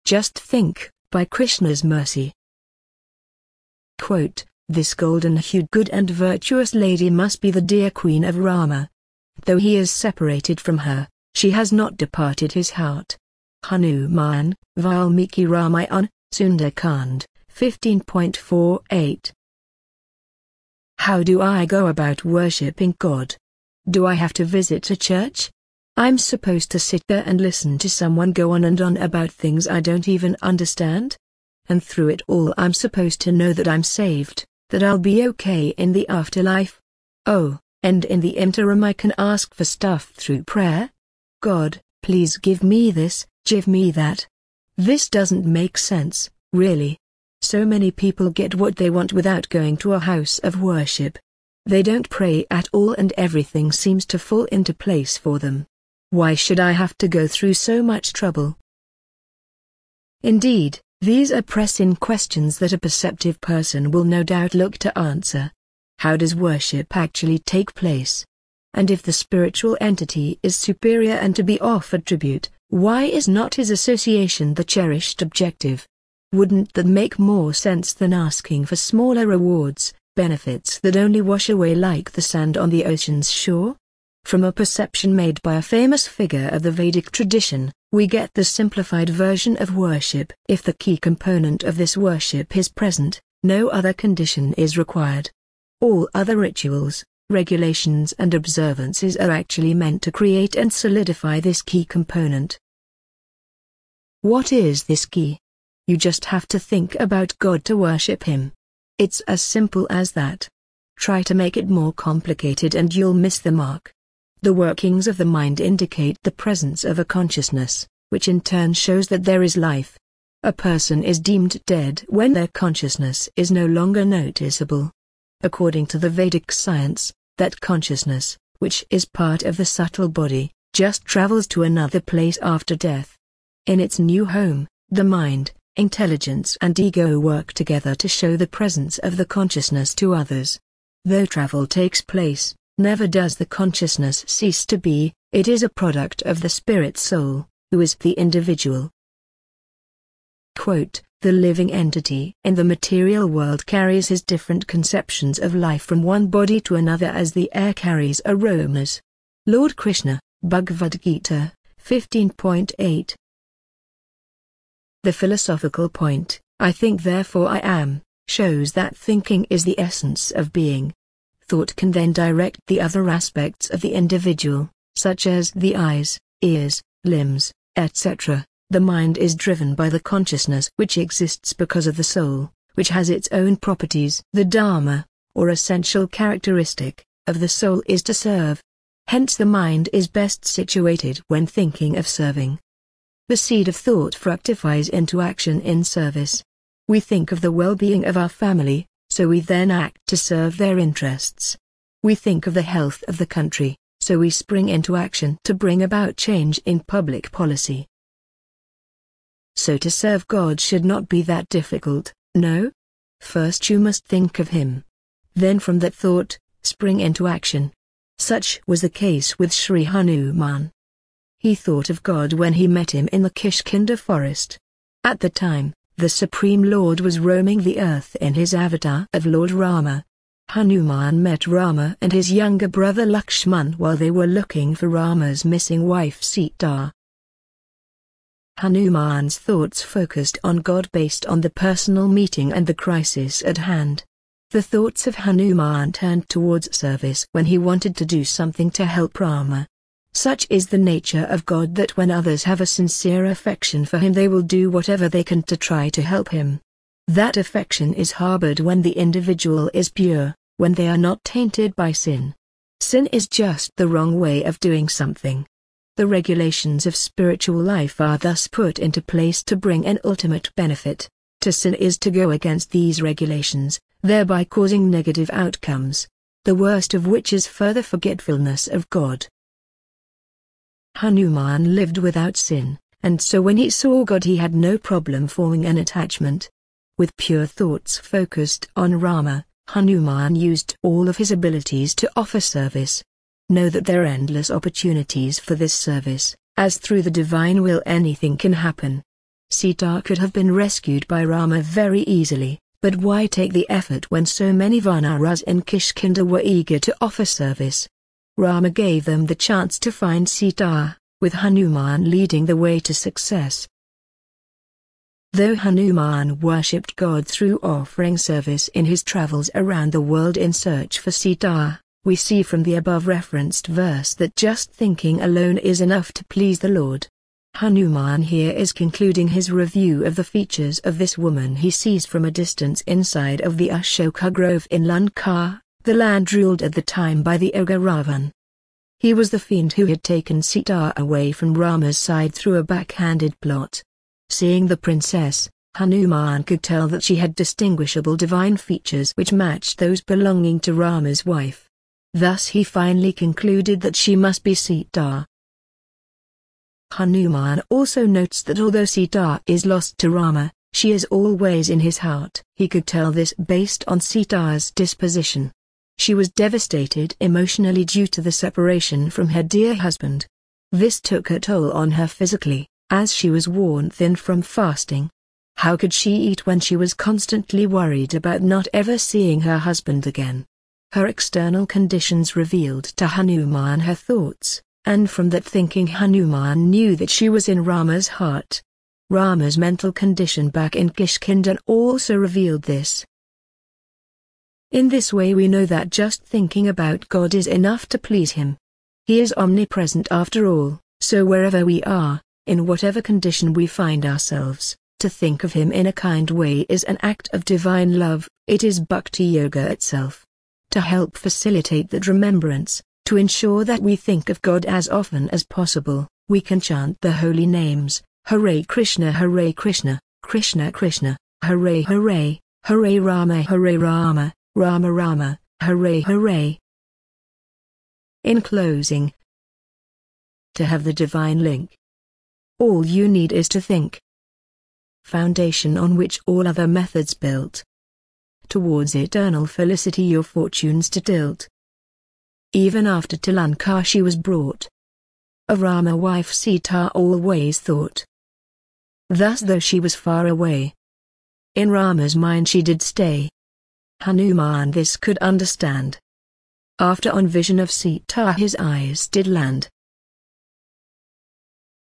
Just think, by Krishna's mercy. Quote, this golden-hued good and virtuous lady must be the dear queen of Rama. Though he is separated from her, she has not departed his heart. Hanuman, Valmiki Ramayana, Sundar-Kand, 15.48. How do I go about worshipping God? Do I have to visit a church? I'm supposed to sit there and listen to someone go on and on about things I don't even understand? And through it all I'm supposed to know that I'm saved, that I'll be okay in the afterlife? Oh, and in the interim I can ask for stuff through prayer? God, please give me this, give me that. This doesn't make sense, really. So many people get what they want without going to a house of worship. They don't pray at all and everything seems to fall into place for them. Why should I have to go through so much trouble? Indeed, these are pressing questions that a perceptive person will no doubt look to answer. How does worship actually take place? And if the spiritual entity is superior and to be offered tribute, why is not his association the cherished objective? Wouldn't that make more sense than asking for smaller rewards, benefits that only wash away like the sand on the ocean's shore? From a perception made by a famous figure of the Vedic tradition, we get the simplified version of worship. If the key component of this worship is present, no other condition is required. All other rituals, regulations and observances are actually meant to create and solidify this key component. What is this key? You just have to think about God to worship Him. It's as simple as that. Try to make it more complicated and you'll miss the mark. The workings of the mind indicate the presence of a consciousness, which in turn shows that there is life. A person is deemed dead when their consciousness is no longer noticeable. According to the Vedic science, that consciousness, which is part of the subtle body, just travels to another place after death. In its new home, the mind, intelligence and ego work together to show the presence of the consciousness to others. Though travel takes place, never does the consciousness cease to be, it is a product of the spirit soul, who is the individual. Quote, the living entity in the material world carries his different conceptions of life from one body to another as the air carries aromas. Lord Krishna, Bhagavad Gita, 15.8. The philosophical point, I think therefore I am, shows that thinking is the essence of being. Thought can then direct the other aspects of the individual, such as the eyes, ears, limbs, etc. The mind is driven by the consciousness which exists because of the soul, which has its own properties. The dharma, or essential characteristic, of the soul is to serve. Hence the mind is best situated when thinking of serving. The seed of thought fructifies into action in service. We think of the well-being of our family, so we then act to serve their interests. We think of the health of the country, so we spring into action to bring about change in public policy. So to serve God should not be that difficult, no? First you must think of Him. Then from that thought, spring into action. Such was the case with Sri Hanuman. He thought of God when he met him in the Kishkinda forest. At the time, the Supreme Lord was roaming the earth in his avatar of Lord Rama. Hanuman met Rama and his younger brother Lakshman while they were looking for Rama's missing wife Sita. Hanuman's thoughts focused on God based on the personal meeting and the crisis at hand. The thoughts of Hanuman turned towards service when he wanted to do something to help Rama. Such is the nature of God that when others have a sincere affection for him they will do whatever they can to try to help him. That affection is harbored when the individual is pure, when they are not tainted by sin. Sin is just the wrong way of doing something. The regulations of spiritual life are thus put into place to bring an ultimate benefit. To sin is to go against these regulations, thereby causing negative outcomes, the worst of which is further forgetfulness of God. Hanuman lived without sin, and so when he saw God he had no problem forming an attachment. With pure thoughts focused on Rama, Hanuman used all of his abilities to offer service. Know that there are endless opportunities for this service, as through the divine will anything can happen. Sita could have been rescued by Rama very easily, but why take the effort when so many Vanaras in Kishkinda were eager to offer service? Rama gave them the chance to find Sita, with Hanuman leading the way to success. Though Hanuman worshipped God through offering service in his travels around the world in search for Sita, we see from the above referenced verse that just thinking alone is enough to please the Lord. Hanuman here is concluding his review of the features of this woman he sees from a distance inside of the Ashoka Grove in Lanka, the land ruled at the time by the ogre Ravan. He was the fiend who had taken Sita away from Rama's side through a backhanded plot. Seeing the princess, Hanuman could tell that she had distinguishable divine features which matched those belonging to Rama's wife. Thus he finally concluded that she must be Sita. Hanuman also notes that although Sita is lost to Rama, she is always in his heart. He could tell this based on Sita's disposition. She was devastated emotionally due to the separation from her dear husband. This took a toll on her physically, as she was worn thin from fasting. How could she eat when she was constantly worried about not ever seeing her husband again? Her external conditions revealed to Hanuman her thoughts, and from that thinking Hanuman knew that she was in Rama's heart. Rama's mental condition back in Kishkinda also revealed this. In this way we know that just thinking about God is enough to please him. He is omnipresent after all, so wherever we are, in whatever condition we find ourselves, to think of him in a kind way is an act of divine love. It is Bhakti Yoga itself. To help facilitate that remembrance, to ensure that we think of God as often as possible, we can chant the holy names, Hare Krishna, Krishna Krishna, Hare Hare, Hare Rama, Rama Rama, Hare Hare. In closing, to have the divine link, all you need is to think. Foundation on which all other methods built. Towards eternal felicity your fortunes to tilt. Even after to Lanka she was brought, of Rama wife Sita always thought. Thus though she was far away, in Rama's mind she did stay. Hanuman this could understand. After on vision of Sita his eyes did land.